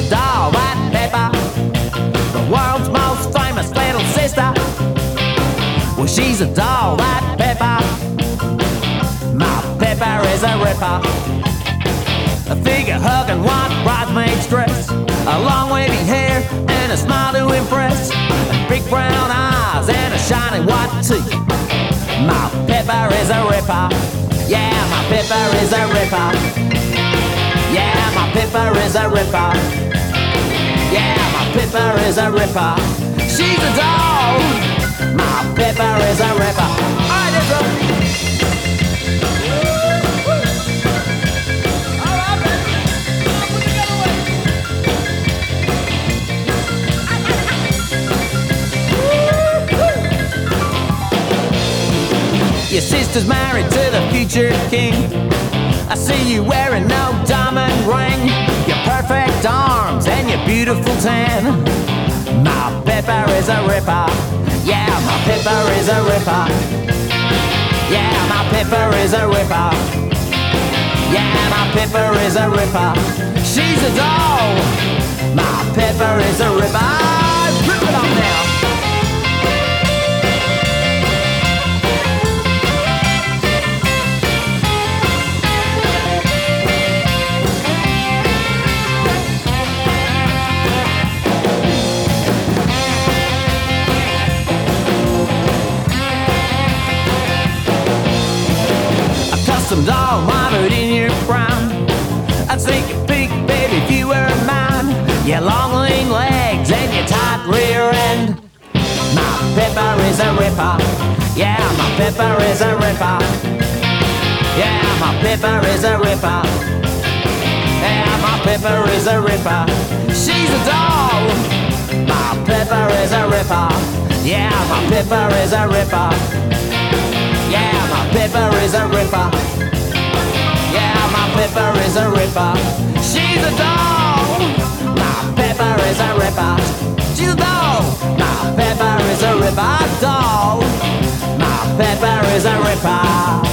a doll, White Pepper, the world's most famous little sister. Well, she's a doll, White Pepper. My Pepper is a ripper. A figure hugging white bridesmaid's dress, a long wavy hair and a smile to impress, and big brown eyes and a shiny white teeth. My Pepper is a ripper. Yeah, my Pepper is a ripper. Yeah, my Pepper is a ripper. Yeah, my Pepper is a ripper. She's a doll. My Pepper is a ripper. Alright, let's go. Your sister's married to the future king. I see you wearing no diamond ring, your perfect arms and your beautiful tan. My Pepper is a ripper. Yeah, my Pepper is a ripper. Yeah, my Pepper is a ripper. Yeah, my Pepper is a ripper. She's a doll. My Pepper is a ripper. Rip it off now. Some doll modeled in your prime. I'd take a peek, baby, if you were mine. Your long lean legs and your tight rear end. My Pepper is a ripper. Yeah, my Pepper is a ripper. Yeah, my Pepper is a ripper. Yeah, my Pepper is a ripper. She's a doll. My Pepper is a ripper. Yeah, my Pepper is a ripper. Yeah, my Pepper is a ripper. Yeah, my Pepper is a ripper. She's a doll. My Pepper is a ripper. She's a doll. My Pepper is a ripper. Doll. My Pepper is a ripper.